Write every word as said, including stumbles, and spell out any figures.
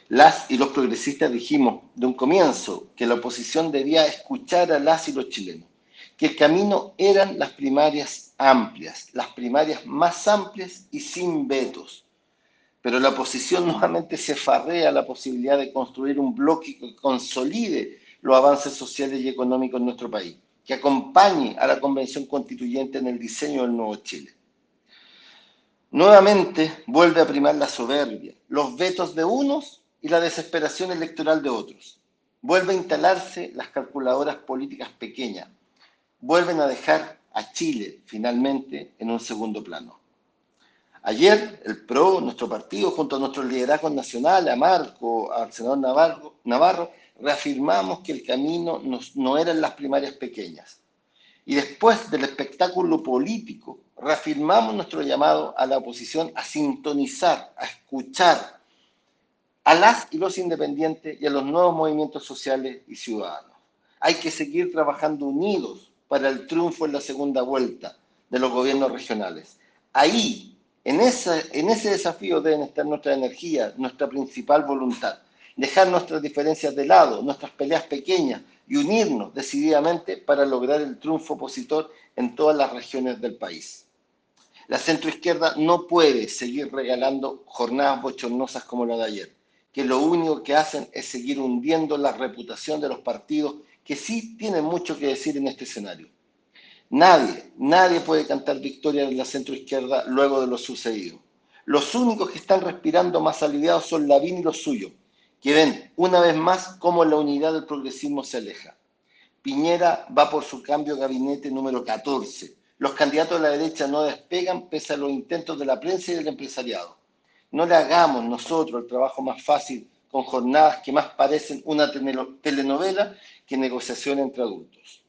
Las y los progresistas dijimos de un comienzo que la oposición debía escuchar a las y los chilenos, que el camino eran las primarias amplias, las primarias más amplias y sin vetos. Pero la oposición nuevamente se farrea la posibilidad de construir un bloque que consolide los avances sociales y económicos en nuestro país, que acompañe a la Convención Constituyente en el diseño del nuevo Chile. Nuevamente vuelve a primar la soberbia, los vetos de unos y la desesperación electoral de otros. Vuelve a instalarse las calculadoras políticas pequeñas. Vuelven a dejar a Chile finalmente en un segundo plano. Ayer el P R O, nuestro partido, junto a nuestros liderazgos nacionales, a Marco, al senador Navarro, Navarro reafirmamos que el camino nos, no eran las primarias pequeñas. Y después del espectáculo político, reafirmamos nuestro llamado a la oposición a sintonizar, a escuchar a las y los independientes y a los nuevos movimientos sociales y ciudadanos. Hay que seguir trabajando unidos para el triunfo en la segunda vuelta de los gobiernos regionales. Ahí, en, esa, en ese desafío deben estar nuestra energía, nuestra principal voluntad. Dejar nuestras diferencias de lado, nuestras peleas pequeñas y unirnos decididamente para lograr el triunfo opositor en todas las regiones del país. La centroizquierda no puede seguir regalando jornadas bochornosas como la de ayer, que lo único que hacen es seguir hundiendo la reputación de los partidos que sí tienen mucho que decir en este escenario. Nadie, nadie puede cantar victoria en la centroizquierda luego de lo sucedido. Los únicos que están respirando más aliviados son Lavín y los suyos, que ven una vez más cómo la unidad del progresismo se aleja. Piñera va por su cambio de gabinete número catorce. Los candidatos de la derecha no despegan pese a los intentos de la prensa y del empresariado. No le hagamos nosotros el trabajo más fácil con jornadas que más parecen una telenovela que negociación entre adultos.